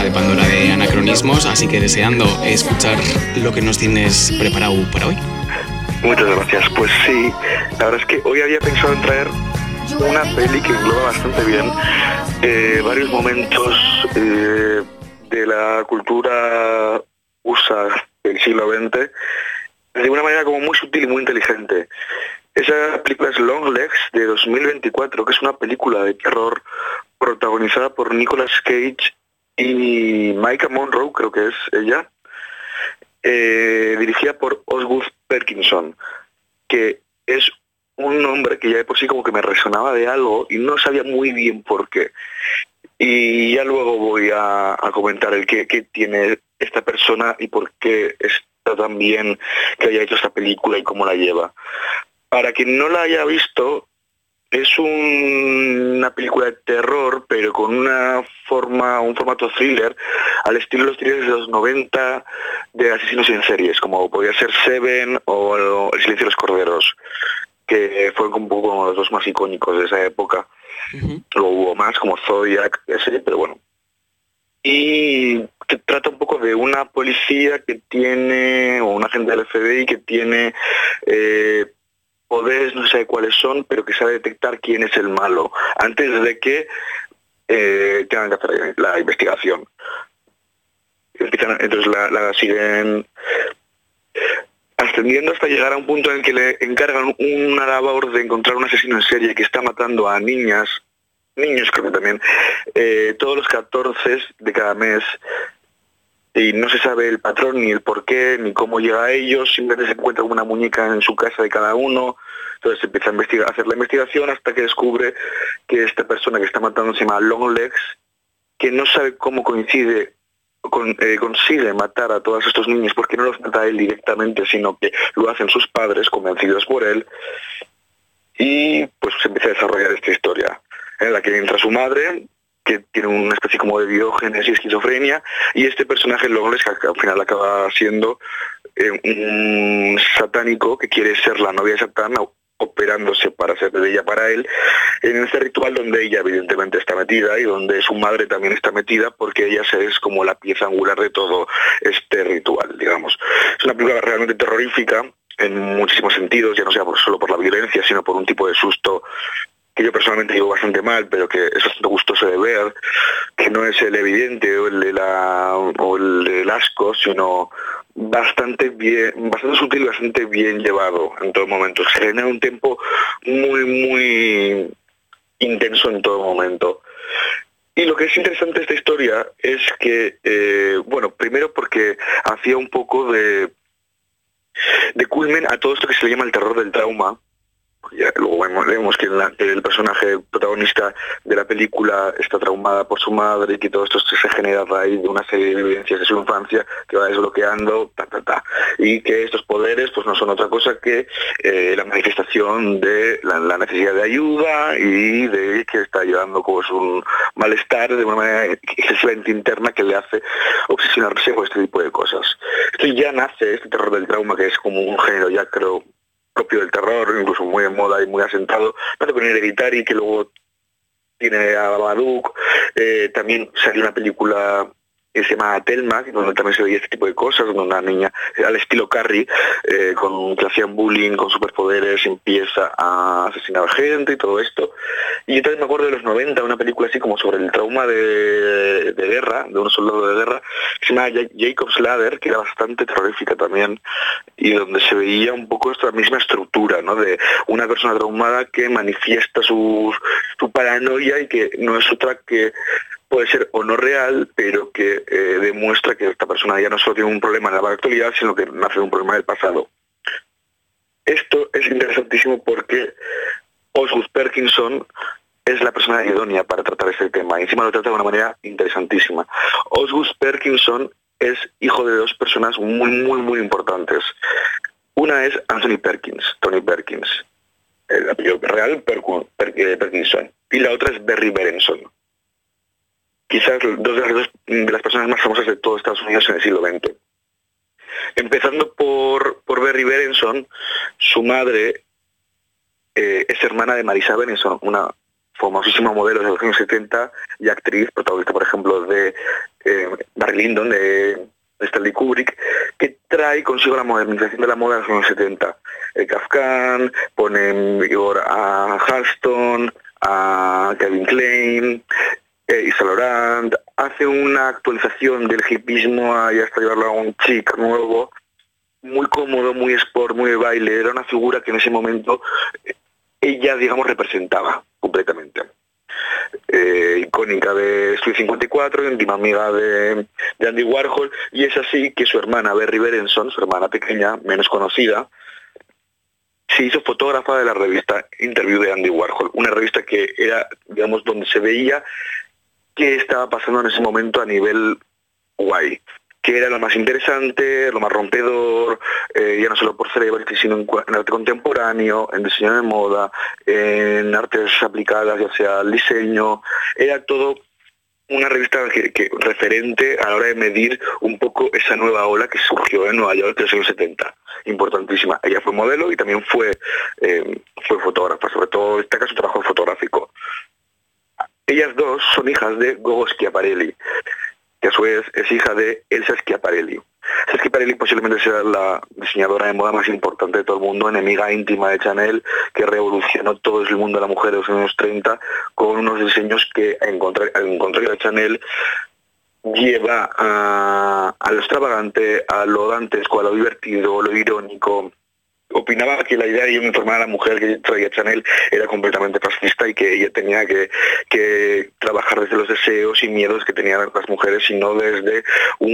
caja de Pandora de anacronismos, así que deseando escuchar lo que nos tienes preparado para hoy. Muchas gracias. Pues sí, la verdad es que hoy había pensado en traer una peli que engloba bastante bien varios momentos de la cultura USA del siglo XX de una manera como muy sutil y muy inteligente. Esa película es Longlegs, de 2024, que es una película de terror protagonizada por Nicolas Cage y Maika Monroe, creo que es ella, dirigida por Osgood Perkinson, que es un nombre que ya de por sí como que me resonaba de algo y no sabía muy bien por qué. Y ya luego voy a comentar el qué tiene esta persona y por qué está tan bien que haya hecho esta película y cómo la lleva. Para quien no la haya visto, es una película de terror, pero con un formato thriller, al estilo de los thrillers de los 90 de asesinos en series, como podría ser Seven o El silencio de los corderos, que fueron un poco como los dos más icónicos de esa época. Luego hubo más, como Zodiac, pero bueno. Y que trata un poco de una policía que tiene, o un agente del FBI que tiene poderes, no sé cuáles son, pero que sabe detectar quién es el malo, antes de que tengan que hacer la investigación. Entonces la siguen ascendiendo hasta llegar a un punto en el que le encargan una labor de encontrar un asesino en serie que está matando a niños creo que también, todos los 14 de cada mes, y no se sabe el patrón, ni el porqué, ni cómo llega a ellos, simplemente se encuentra una muñeca en su casa de cada uno. Entonces se empieza a hacer la investigación hasta que descubre que esta persona que está matando se llama Longlegs, que no sabe cómo consigue matar a todos estos niños, porque no los mata él directamente, sino que lo hacen sus padres, convencidos por él. Y pues se empieza a desarrollar esta historia, en la que entra su madre, que tiene una especie como de diógenes y esquizofrenia, y este personaje Longlegs, que al final acaba siendo un satánico que quiere ser la novia de Satán, operándose para ser de ella para él, en este ritual donde ella evidentemente está metida y donde su madre también está metida, porque ella es como la pieza angular de todo este ritual, digamos. Es una película realmente terrorífica en muchísimos sentidos, ya no sea solo por la violencia, sino por un tipo de susto que yo personalmente digo bastante mal, pero que es bastante gustoso de ver, que no es el evidente o el del asco, sino bastante bien, bastante sutil y bastante bien llevado en todo momento. Se genera un tempo muy, muy intenso en todo momento. Y lo que es interesante de esta historia es que, bueno, primero porque hacía un poco de culmen a todo esto que se le llama el terror del trauma. Ya, luego vemos que el personaje protagonista de la película está traumada por su madre y que todo esto se genera a raíz de una serie de vivencias de su infancia que va desbloqueando, y que estos poderes pues no son otra cosa que la manifestación de la necesidad de ayuda y de que está llevando pues un malestar de una manera excesivamente interna que le hace obsesionarse con este tipo de cosas. Esto ya nace, este terror del trauma, que es como un género ya creo propio del terror, incluso muy en moda y muy asentado, tanto con Hereditary, que luego tiene a Babadook, también salió una película que se llama Thelma, donde también se veía este tipo de cosas, donde una niña al estilo Carrie, que hacían bullying, con superpoderes, empieza a asesinar gente y todo esto. Y yo también me acuerdo de los 90, una película así como sobre el trauma de guerra, de un soldado de guerra, que se llama Jacob's Ladder, que era bastante terrorífica también, y donde se veía un poco esta misma estructura, ¿no? De una persona traumada que manifiesta su paranoia y que no es otra que puede ser o no real, pero que demuestra que esta persona ya no solo tiene un problema en la actualidad, sino que nace de un problema del pasado. Esto es interesantísimo porque Osgood Perkinson es la persona idónea para tratar este tema, y encima lo trata de una manera interesantísima. Osgood Perkinson es hijo de dos personas muy, muy, muy importantes. Una es Anthony Perkins, Tony Perkins, el apellido real Perkinson, y la otra es Berry Berenson. Quizás dos de las personas más famosas de todo Estados Unidos en el siglo XX. Empezando por Berry Berenson, su madre es hermana de Marisa Berenson, una famosísima modelo de los años 70 y actriz, protagonista, por ejemplo, de Barry Lyndon, de Stanley Kubrick, que trae consigo la modernización de la moda de los años 70. El Kafkan, pone en vigor a Halston, a Calvin Klein, Yves Saint Laurent, hace una actualización del hipismo y hasta llevarlo a un chic nuevo, muy cómodo, muy sport, muy de baile. Era una figura que en ese momento ella, digamos, representaba completamente. Icónica de Studio 54, íntima amiga de Andy Warhol, y es así que su hermana Berry Berenson, su hermana pequeña, menos conocida, se hizo fotógrafa de la revista Interview de Andy Warhol, una revista que era, digamos, donde se veía qué estaba pasando en ese momento a nivel guay, que era lo más interesante, lo más rompedor, ya no solo por celebrity, sino en arte contemporáneo, en diseño de moda, en artes aplicadas, ya sea al diseño. Era todo una revista que referente a la hora de medir un poco esa nueva ola que surgió en Nueva York en los años 70. Importantísima. Ella fue modelo y también fue fotógrafa, sobre todo destaca su trabajo fotográfico. Ellas dos son hijas de Gogo Schiaparelli, que a su vez es hija de Elsa Schiaparelli. Elsa Schiaparelli posiblemente sea la diseñadora de moda más importante de todo el mundo, enemiga íntima de Chanel, que revolucionó todo el mundo de la mujer de los años 30 con unos diseños que, al contrario de Chanel, lleva a lo extravagante, a lo dantesco, a lo divertido, lo irónico. Opinaba que la idea de informar a la mujer que traía Chanel era completamente fascista y que ella tenía que trabajar desde los deseos y miedos que tenían las mujeres y no desde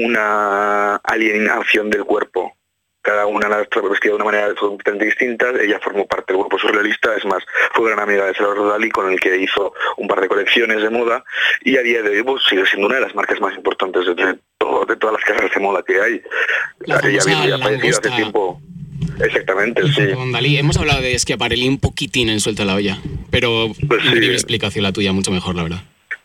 una alienación del cuerpo. Cada una la vestía de una manera completamente distinta. Ella formó parte del grupo surrealista, es más, fue gran amiga de Salvador Dalí, con el que hizo un par de colecciones de moda, y a día de hoy pues, sigue siendo una de las marcas más importantes de todas las casas de moda que hay. Ella había fallecido hace tiempo. Exactamente, sí. Con Dalí. Hemos hablado de Schiaparelli un poquitín en Suelta la Olla, pero pues increíble explicación la tuya, mucho mejor, la verdad.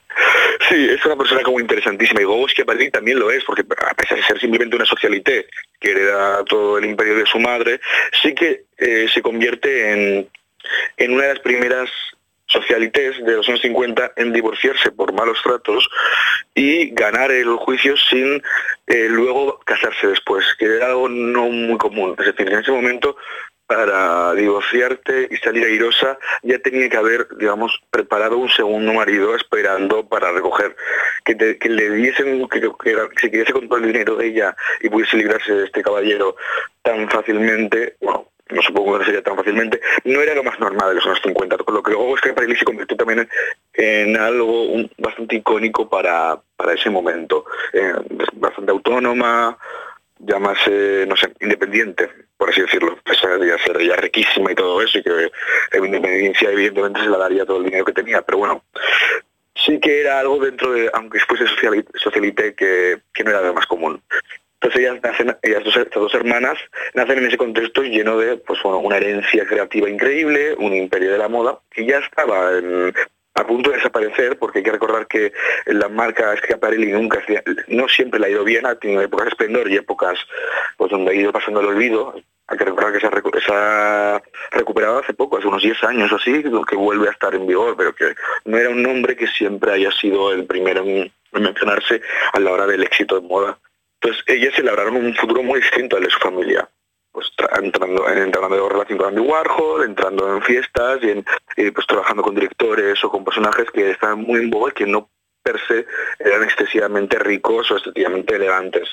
Sí, es una persona como interesantísima, y Gogo Schiaparelli también lo es, porque a pesar de ser simplemente una socialité que hereda todo el imperio de su madre, sí que se convierte en una de las primeras socialités de los años 50 en divorciarse por malos tratos y ganar el juicio sin luego casarse después, que era algo no muy común. Es decir, en ese momento, para divorciarte y salir airosa, ya tenía que haber, digamos, preparado un segundo marido esperando para recoger, que le diesen, que se quedase con todo el dinero de ella y pudiese librarse de este caballero tan fácilmente. Bueno, no supongo que sería tan fácilmente, no era lo más normal de los años 50, con lo que luego Schiaparelli se convirtió también en algo bastante icónico para ese momento, bastante autónoma, ya más, no sé, independiente, por así decirlo, pese a ser ella riquísima y todo eso, y que la independencia evidentemente se la daría todo el dinero que tenía, pero bueno, sí que era algo dentro de, aunque fuese socialité, que no era lo más común. Entonces estas dos hermanas nacen en ese contexto lleno de, pues bueno, una herencia creativa increíble, un imperio de la moda que ya estaba a punto de desaparecer, porque hay que recordar que la marca Schiaparelli no siempre le ha ido bien, ha tenido épocas de esplendor y épocas pues donde ha ido pasando el olvido. Hay que recordar que se ha recuperado hace poco, hace unos 10 años o así, que vuelve a estar en vigor, pero que no era un nombre que siempre haya sido el primero en mencionarse a la hora del éxito de moda. Entonces ellas se labraron un futuro muy distinto al de su familia, pues entrando en relación con Andy Warhol, entrando en fiestas y pues trabajando con directores o con personajes que estaban muy en boga y que no per se eran excesivamente ricos o excesivamente elegantes.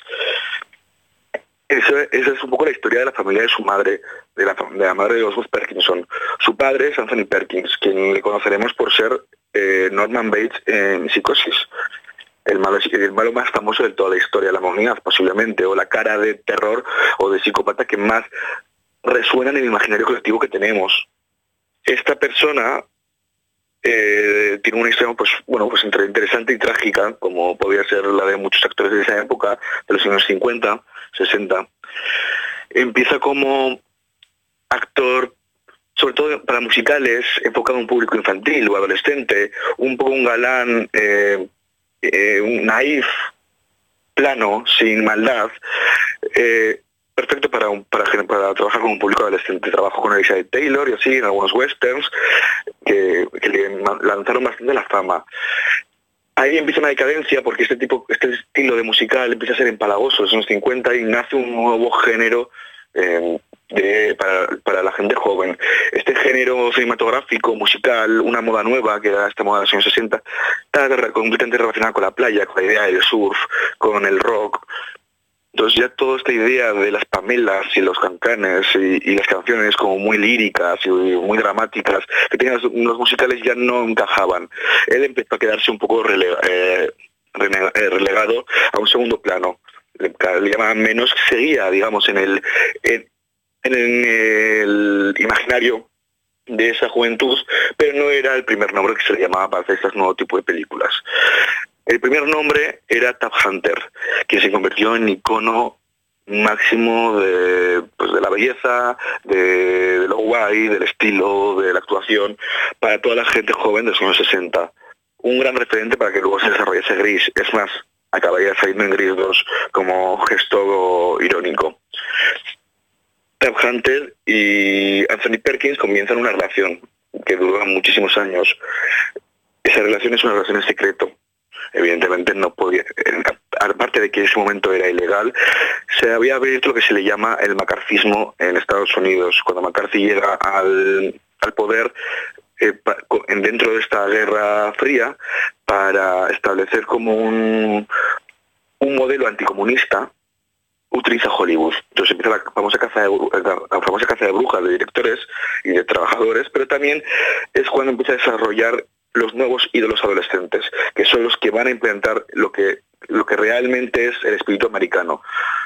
Esa es un poco la historia de la familia de su madre, de la madre de Oswald Perkinson. Su padre es Anthony Perkins, quien le conoceremos por ser Norman Bates en Psicosis. El malo más famoso de toda la historia de la humanidad, posiblemente, o la cara de terror o de psicópata que más resuena en el imaginario colectivo que tenemos. Esta persona tiene una historia pues entre interesante y trágica, como podía ser la de muchos actores de esa época, de los años 50, 60. Empieza como actor, sobre todo para musicales, enfocado a un público infantil o adolescente, un poco un galán, un naif, plano, sin maldad, perfecto para trabajar con un público adolescente. Trabajo con Elizabeth Taylor y así en algunos westerns que le lanzaron bastante la fama. Ahí empieza una decadencia porque este estilo de musical empieza a ser empalagoso en los 50 y nace un nuevo género para la gente joven. Este género cinematográfico, musical, una moda nueva, que era esta moda de los años 60, está completamente relacionada con la playa, con la idea del surf, con el rock. Entonces ya toda esta idea de las Pamelas y los cancanes y las canciones como muy líricas y muy dramáticas que tenían los musicales ya no encajaban. Él empezó a quedarse un poco relegado a un segundo plano. Le llamaban menos, seguía, digamos, en el imaginario de esa juventud, pero no era el primer nombre que se le llamaba para hacer este nuevo tipo de películas. El primer nombre era Tab Hunter, que se convirtió en icono máximo de la belleza, de lo guay, del estilo, de la actuación, para toda la gente joven de los años 60. Un gran referente para que luego se desarrollase Gris. Es más, acabaría saliendo en Gris 2 como gesto irónico. Tab Hunter y Anthony Perkins comienzan una relación que dura muchísimos años. Esa relación es una relación en secreto. Evidentemente no podía, aparte de que en ese momento era ilegal, se había abierto lo que se le llama el macarcismo en Estados Unidos. Cuando McCarthy llega al poder dentro de esta guerra fría, para establecer como un modelo anticomunista, utiliza Hollywood. Entonces empieza la famosa caza de brujas de directores y de trabajadores, pero también es cuando empieza a desarrollar los nuevos ídolos adolescentes, que son los que van a implementar lo que realmente es el espíritu americano.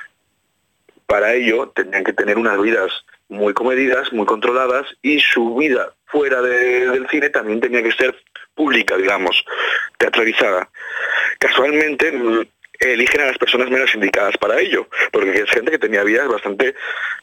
Para ello tendrían que tener unas vidas muy comedidas, muy controladas, y su vida fuera del cine también tenía que ser pública, digamos, teatralizada. Casualmente eligen a las personas menos indicadas para ello, porque es gente que tenía vidas bastante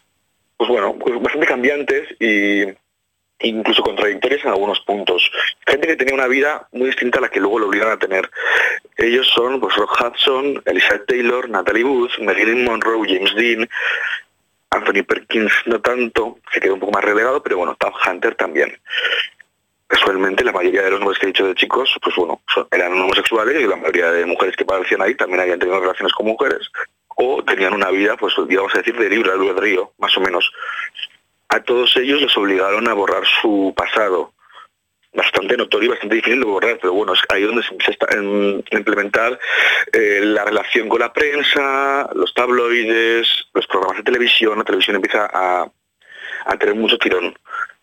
cambiantes y incluso contradictorias en algunos puntos. Gente que tenía una vida muy distinta a la que luego lo obligan a tener. Ellos son Rock Hudson, Elizabeth Taylor, Natalie Wood, Marilyn Monroe, James Dean, Anthony Perkins no tanto, se quedó un poco más relegado, pero bueno, Tab Hunter también. Casualmente la mayoría de los nombres que he dicho de chicos, eran homosexuales, y la mayoría de mujeres que aparecían ahí también habían tenido relaciones con mujeres, o tenían una vida, digamos a decir, de libre albedrío, más o menos. A todos ellos les obligaron a borrar su pasado, bastante notorio y bastante difícil de borrar, pero bueno, es ahí donde se empieza a implementar la relación con la prensa, los tabloides, los programas de televisión. La televisión empieza a tener mucho tirón.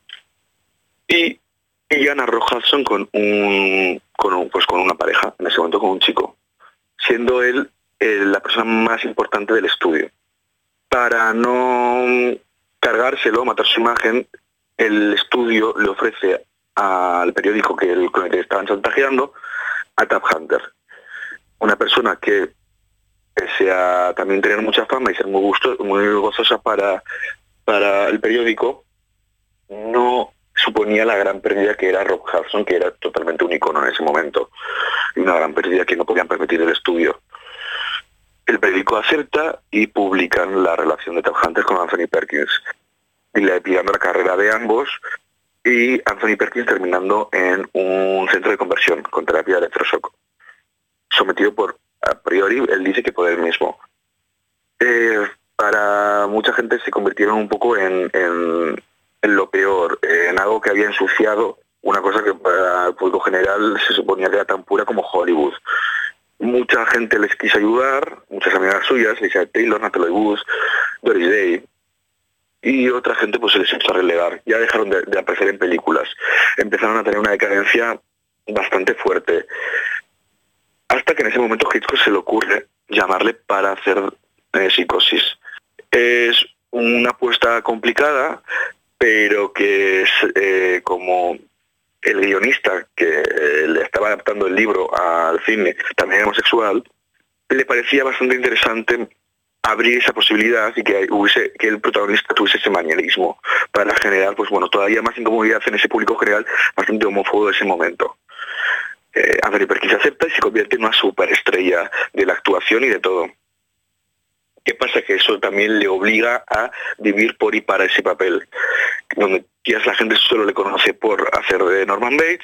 Y Ian Rock Hudson con una pareja, en ese momento con un chico, siendo él la persona más importante del estudio. Para no cargárselo, matar su imagen, el estudio le ofrece al periódico con el que estaban chantajeando a Tab Hunter, una persona que, pese a también tener mucha fama y ser muy gozosa para el periódico, no suponía la gran pérdida que era Rock Hudson, que era totalmente un icono en ese momento, y una gran pérdida que no podían permitir el estudio. El periódico acepta y publican la relación de Tab Hunter con Anthony Perkins, dilapidando la carrera de ambos, y Anthony Perkins terminando en un centro de conversión con terapia de electroshock, sometido a priori, él dice que por él mismo. Para mucha gente se convirtieron un poco en lo peor, en algo que había ensuciado una cosa que para el público general se suponía que era tan pura como Hollywood. Mucha gente les quiso ayudar, muchas amigas suyas, Elizabeth Taylor, Natalie Wood, Doris Day, y otra gente pues se les empezó a relegar. Ya dejaron de aparecer en películas, empezaron a tener una decadencia bastante fuerte, hasta que en ese momento Hitchcock se le ocurre llamarle para hacer Psicosis. Es una apuesta complicada, pero que es como el guionista que le estaba adaptando el libro al cine, también homosexual, le parecía bastante interesante abrir esa posibilidad y que el protagonista tuviese ese manierismo para generar todavía más incomodidad en ese público general bastante homófobo de ese momento. Anthony Perkins acepta y se convierte en una superestrella de la actuación y de todo. ¿Qué pasa? Que eso también le obliga a vivir por y para ese papel, donde quizás la gente solo le conoce por hacer de Norman Bates,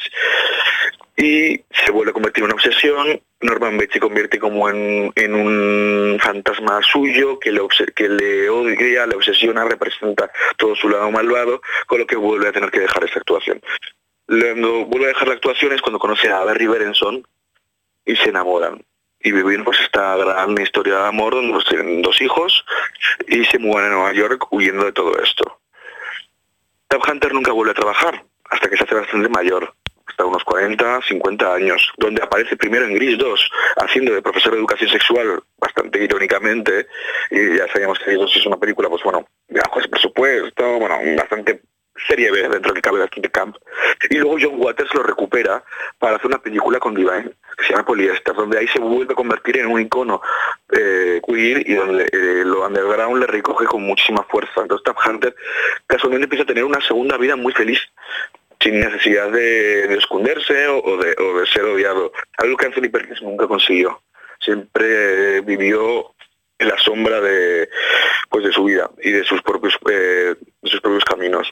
y se vuelve a convertir en una obsesión. Norman Bates se convierte como en un fantasma suyo que le odia, le obsesiona, representa todo su lado malvado, con lo que vuelve a tener que dejar esa actuación. Cuando vuelve a dejar la actuación es cuando conoce a Barry Berenson y se enamoran. Y viven pues esta gran historia de amor donde pues, tienen 2 hijos y se mudan a Nueva York huyendo de todo esto. Tab Hunter nunca vuelve a trabajar hasta que se hace bastante mayor, hasta unos 40, 50 años, donde aparece primero en Grease 2, haciendo de profesor de educación sexual, bastante irónicamente, y ya sabíamos que Grease 2 es una película, pues bueno, bajo ese presupuesto, bueno, bastante serie B dentro del que cabe bastante camp. Y luego John Waters lo recupera para hacer una película con Divine, que se llama Polyester, donde ahí se vuelve a convertir en un icono queer y donde lo underground le recoge con muchísima fuerza. Entonces Tab Hunter casualmente empieza a tener una segunda vida muy feliz, sin necesidad de esconderse o de ser odiado, algo que Anthony Perkins nunca consiguió. Siempre vivió en la sombra de su vida y de sus propios caminos.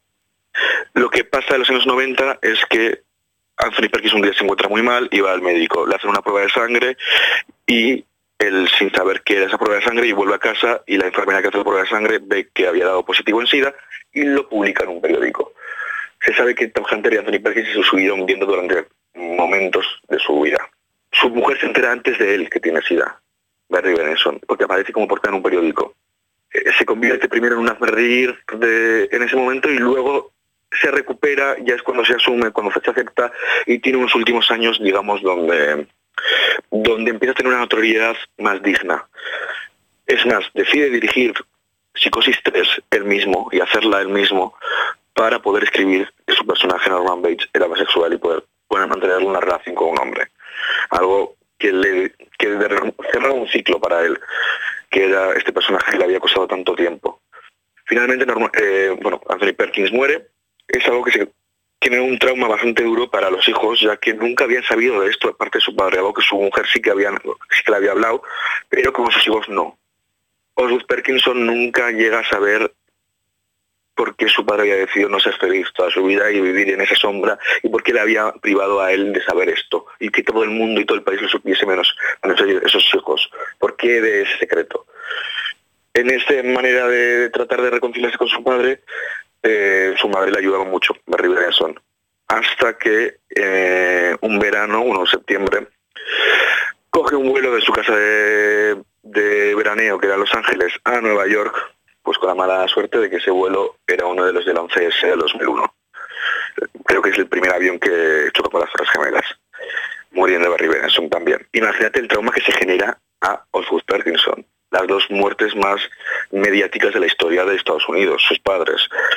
Lo que pasa en los años 90 es que Anthony Perkins un día se encuentra muy mal y va al médico, le hacen una prueba de sangre y él, sin saber qué era esa prueba de sangre, y vuelve a casa y la enfermera que hace la prueba de sangre ve que había dado positivo en SIDA y lo publica en un periódico. Se sabe que Tab Hunter y Anthony Perkins se subieron viendo durante momentos de su vida. Su mujer se entera antes de él que tiene SIDA, Barry Berenson, porque aparece como portada en un periódico. Se convierte primero en un hazmerreír en ese momento y luego se recupera, ya es cuando se asume, cuando se acepta, y tiene unos últimos años, digamos, donde empieza a tener una notoriedad más digna. Es más, decide dirigir Psicosis 3 él mismo y hacerla él mismo para poder escribir que su personaje Norman Bates era bisexual y poder mantener una relación con un hombre. Algo que cerraba un ciclo para él, que era este personaje que le había costado tanto tiempo. Finalmente, Anthony Perkins muere. Es algo que tiene un trauma bastante duro para los hijos, ya que nunca habían sabido de esto de parte de su padre, algo que su mujer sí que le había hablado, pero como sus hijos no. Oswald Perkinson nunca llega a saber por qué su padre había decidido no ser feliz toda su vida y vivir en esa sombra, y por qué le había privado a él de saber esto, y que todo el mundo y todo el país lo supiese menos esos hijos. ¿Por qué de ese secreto? En esa manera de tratar de reconciliarse con su padre, su madre le ayudaba mucho, Barry Berenson, hasta que un verano, septiembre, coge un vuelo de su casa de veraneo, que era Los Ángeles, a Nueva York, pues con la mala suerte de que ese vuelo era uno de los del 11S del 2001. Creo que es el primer avión que choca con las Torres Gemelas, muriendo Barry Berenson también. Imagínate el trauma que se genera a Oswald Perkinson, las 2 muertes más mediáticas de la historia de Estados Unidos, sus padres,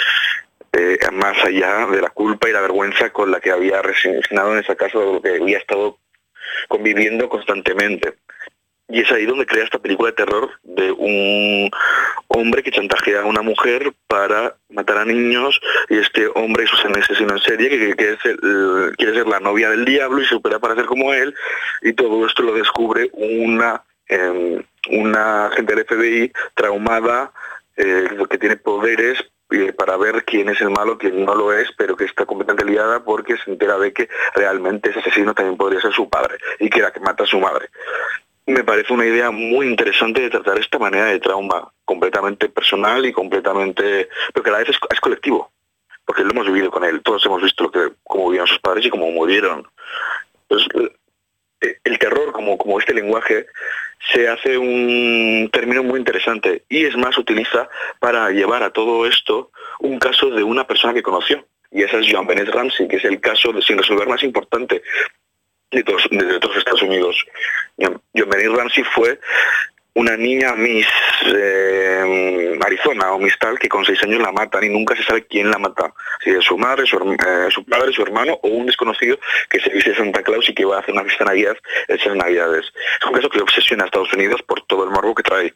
más allá de la culpa y la vergüenza con la que había resignado en esa casa, de lo que había estado conviviendo constantemente. Y es ahí donde crea esta película de terror de un hombre que chantajea a una mujer para matar a niños, y este hombre es un asesino en serie que quiere ser la novia del diablo y se opera para ser como él, y todo esto lo descubre una agente del FBI traumada, que tiene poderes para ver quién es el malo, quién no lo es, pero que está completamente liada porque se entera de que realmente ese asesino también podría ser su padre y que era que mata a su madre. Me parece una idea muy interesante de tratar esta manera de trauma, completamente personal y completamente, pero que a la vez es colectivo, porque lo hemos vivido con él, todos hemos visto cómo vivieron sus padres y cómo murieron. Entonces, el terror como este lenguaje se hace un término muy interesante, y es más, utiliza para llevar a todo esto un caso de una persona que conoció, y esa es JonBenét Ramsey, que es el caso sin resolver más importante de todos Estados Unidos. JonBenét Ramsey fue una niña Miss Arizona o Miss tal, que con 6 años la matan y nunca se sabe quién la mata, si es su madre, su padre, su hermano o un desconocido que se viste de Santa Claus y que va a hacer una fiesta de Navidad esas Navidades. Es un caso que obsesiona a Estados Unidos por todo el morbo que trae,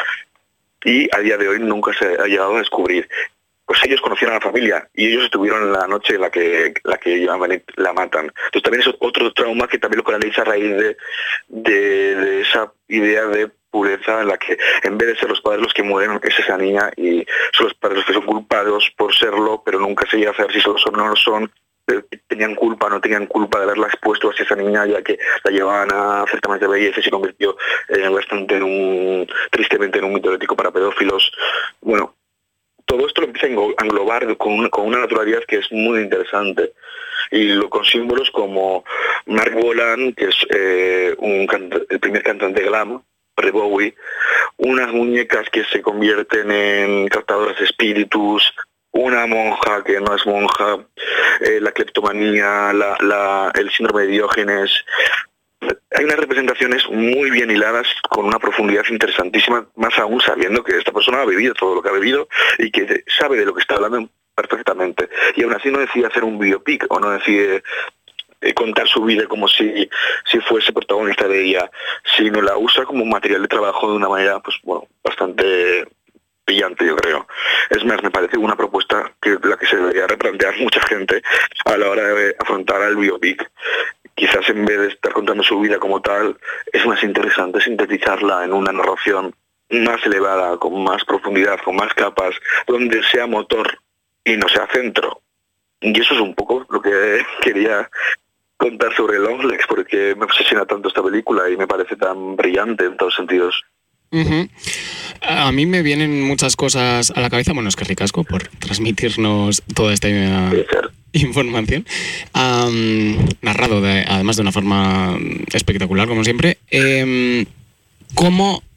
y a día de hoy nunca se ha llegado a descubrir. Pues ellos conocieron a la familia y ellos estuvieron en la noche en la que la matan. Entonces también es otro trauma que también lo canaliza a raíz de esa idea de pureza en la que en vez de ser los padres los que mueren, es esa niña y son los padres los que son culpados por serlo, pero nunca se llega a saber si lo son o no lo son. Tenían culpa, no tenían culpa de haberla expuesto a esa niña, ya que la llevaban a certámenes de belleza y se convirtió bastante tristemente en un mito ético para pedófilos. Bueno, todo esto lo empieza a englobar con una naturalidad que es muy interesante. Y con símbolos como Mark Bolan, que es el primer cantante glam, de Bowie, unas muñecas que se convierten en captadoras de espíritus, una monja que no es monja, la cleptomanía, el síndrome de Diógenes. Hay unas representaciones muy bien hiladas con una profundidad interesantísima, más aún sabiendo que esta persona ha vivido todo lo que ha vivido y que sabe de lo que está hablando perfectamente. Y aún así no decide hacer un biopic o no decide contar su vida como si fuese protagonista de ella, sino la usa como un material de trabajo de una manera, pues bueno, bastante brillante, yo creo. Es más, me parece una propuesta que la que se debería replantear mucha gente a la hora de afrontar al biopic. Quizás en vez de estar contando su vida como tal, es más interesante sintetizarla en una narración más elevada, con más profundidad, con más capas, donde sea motor y no sea centro. Y eso es un poco lo que quería contar sobre Longlegs, porque me obsesiona tanto esta película y me parece tan brillante en todos sentidos. Uh-huh. A mí me vienen muchas cosas a la cabeza. Bueno, es que ricasco por transmitirnos toda esta información, narrado además de una forma espectacular, como siempre. ¿Cómo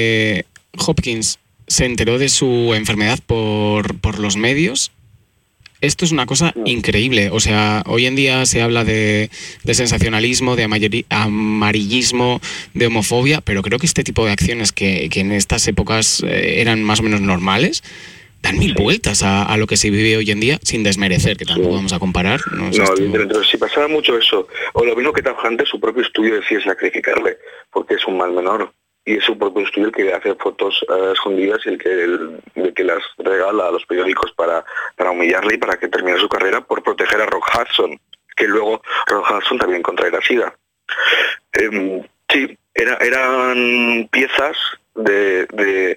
Hopkins se enteró de su enfermedad por los medios? Esto es una cosa increíble. O sea, hoy en día se habla de sensacionalismo, de amarillismo, de homofobia, pero creo que este tipo de acciones que en estas épocas eran más o menos normales, dan mil vueltas a lo que se vive hoy en día, sin desmerecer, que tampoco vamos a comparar. No, si pasaba mucho eso, o lo mismo que Tajante, su propio estudio decide sacrificarle, porque es un mal menor. Y es su propio estudio el que hace fotos escondidas y el que las regala a los periódicos para humillarle y para que termine su carrera por proteger a Rock Hudson, que luego Rock Hudson también contraerá SIDA. Sí, eran piezas de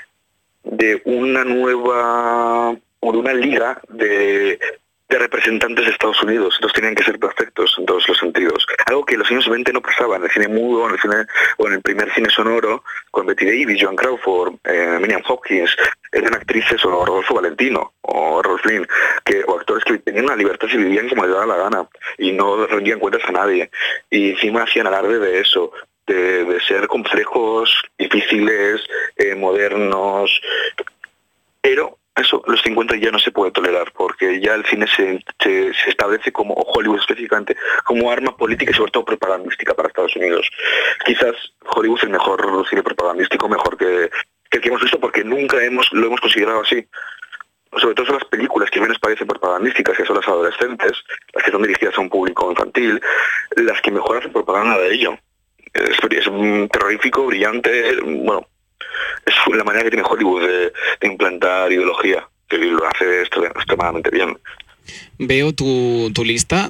una nueva, o de una liga de representantes de Estados Unidos. Entonces tenían que ser perfectos en todos los sentidos. Algo que en los años 20 no pasaba en el cine mudo, o en el primer cine sonoro, con Betty Davis, Joan Crawford, Miriam Hopkins, eran actrices, o Rodolfo Valentino, o Errol Flynn, o actores que tenían una libertad y vivían como les daba la gana, y no rendían cuentas a nadie. Y encima hacían alarde de eso, de ser complejos, difíciles, modernos, pero eso, los 50 ya no se puede tolerar, porque ya el cine se establece como, Hollywood específicamente, como arma política y sobre todo propagandística para Estados Unidos. Quizás Hollywood es el mejor cine propagandístico, mejor que el que hemos visto, porque nunca lo hemos considerado así. Sobre todo son las películas que menos parecen propagandísticas, que son las adolescentes, las que son dirigidas a un público infantil, las que mejor hacen propaganda de ello. Es terrorífico, brillante, bueno, es la manera que tiene Hollywood de implantar ideología, que lo hace extremadamente bien. Veo tu lista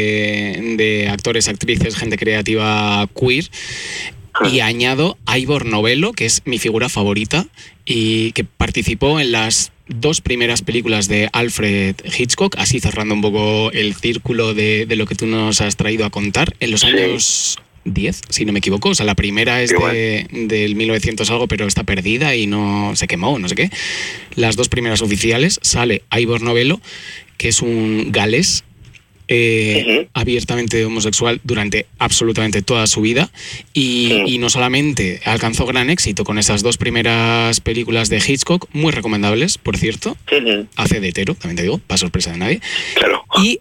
de actores, actrices, gente creativa queer, y añado a Ivor Novello, que es mi figura favorita y que participó en las 2 primeras películas de Alfred Hitchcock, así cerrando un poco el círculo de lo que tú nos has traído a contar, en los años 10, si no me equivoco. O sea, la primera es del 1900 algo, pero está perdida y no se quemó, no sé qué. Las 2 primeras oficiales sale Ivor Novello, que es un galés abiertamente homosexual durante absolutamente toda su vida, y no solamente alcanzó gran éxito con esas 2 primeras películas de Hitchcock, muy recomendables, por cierto. Hace de hetero, también te digo, para sorpresa de nadie. Claro. Y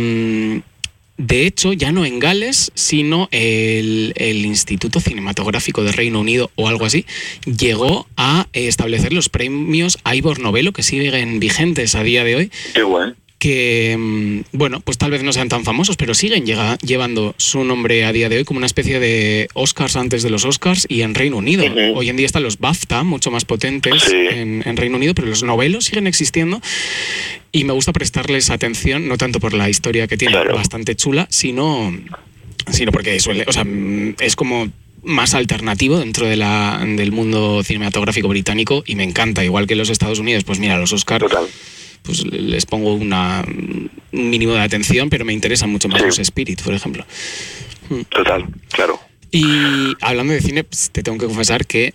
de hecho, ya no en Gales, sino el Instituto Cinematográfico de Reino Unido o algo así, llegó a establecer los premios Ivor Novello, que siguen vigentes a día de hoy. Qué guay. Que, bueno, pues tal vez no sean tan famosos, pero siguen llevando su nombre a día de hoy como una especie de Oscars antes de los Oscars, y en Reino Unido. Hoy en día están los BAFTA, mucho más potentes en Reino Unido, pero los Novello siguen existiendo. Y me gusta prestarles atención, no tanto por la historia que tiene, bastante chula, sino porque suele, o sea, es como más alternativo dentro del mundo cinematográfico británico y me encanta, igual que en los Estados Unidos, pues mira, los Oscar, pues les pongo un mínimo de atención, pero me interesan mucho más los Spirit, por ejemplo. Total, claro. Y hablando de cine, pues, te tengo que confesar que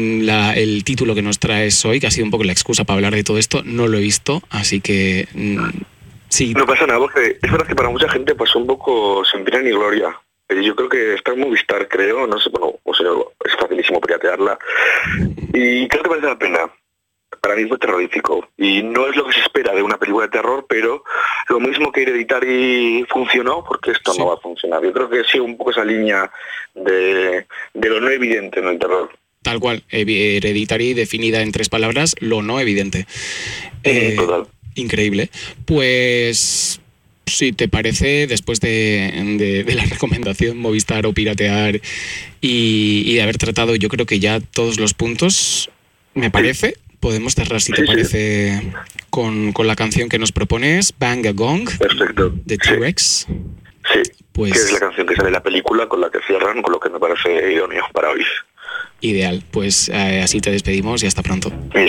el título que nos traes hoy, que ha sido un poco la excusa para hablar de todo esto, no lo he visto, así que sí. No pasa nada, porque es verdad que para mucha gente pasó un poco sin pena ni gloria. Yo creo que está en Movistar, creo, no sé, bueno, o sea, es facilísimo piratearla. Y creo que merece la pena. Para mí fue terrorífico. Y no es lo que se espera de una película de terror, pero lo mismo que Hereditary funcionó, porque esto no va a funcionar. Yo creo que sigue un poco esa línea de lo no evidente en el terror. Tal cual, Hereditary definida en 3 palabras, lo no evidente. Total. Increíble. Pues, si te parece, después de la recomendación Movistar o piratear y de haber tratado, yo creo que ya todos los puntos, me parece, podemos cerrar, si te parece, con la canción que nos propones, Bang a Gong, perfecto, de T-Rex. Sí, pues, que es la canción que sale en la película, con la que cierran, con lo que me parece idóneo para hoy. Ideal, pues así te despedimos y hasta pronto.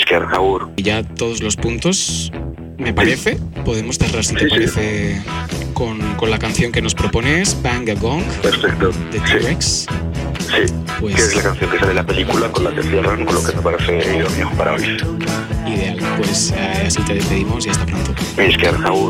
Y ya todos los puntos, me parece, podemos cerrar, si te parece, con la canción que nos propones, Bang a Gong, perfecto, de T-Rex. Sí, pues, que es la canción que sale en la película, con la que cierran, con lo que me parece idóneo para hoy. Ideal, pues así te despedimos y hasta pronto. Agur.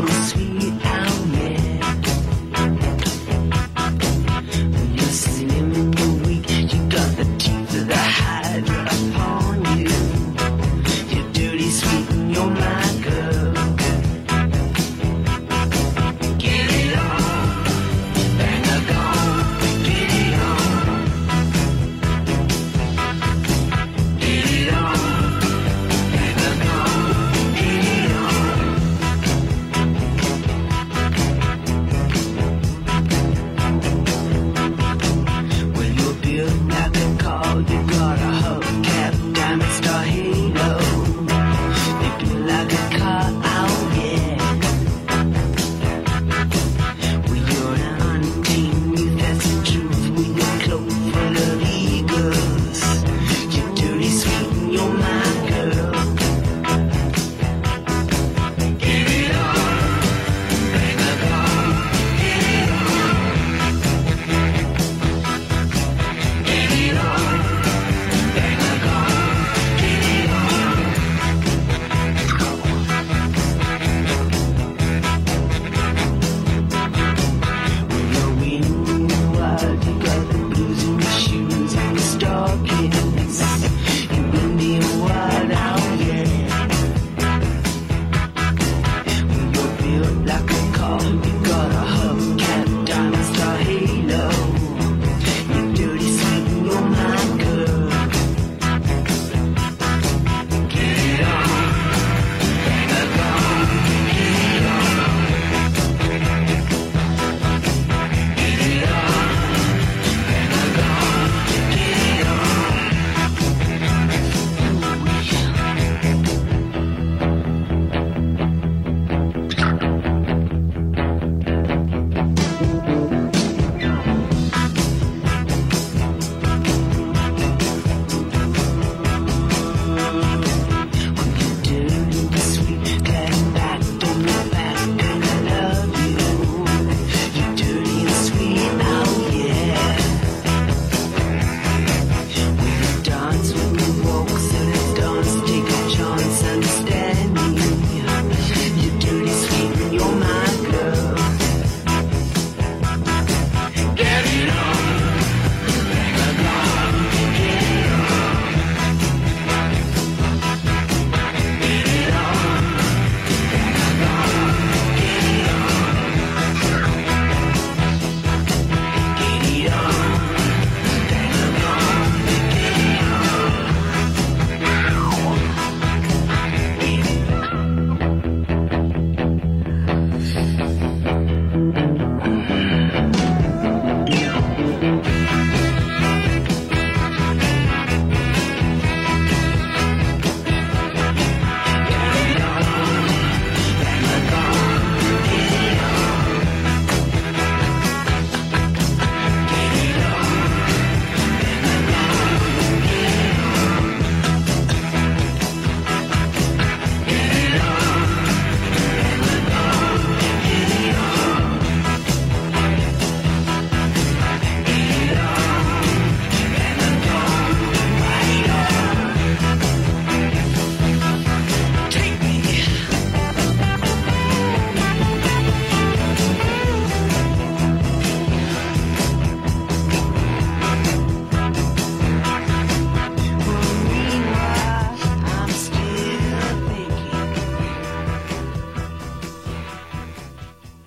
Get it on.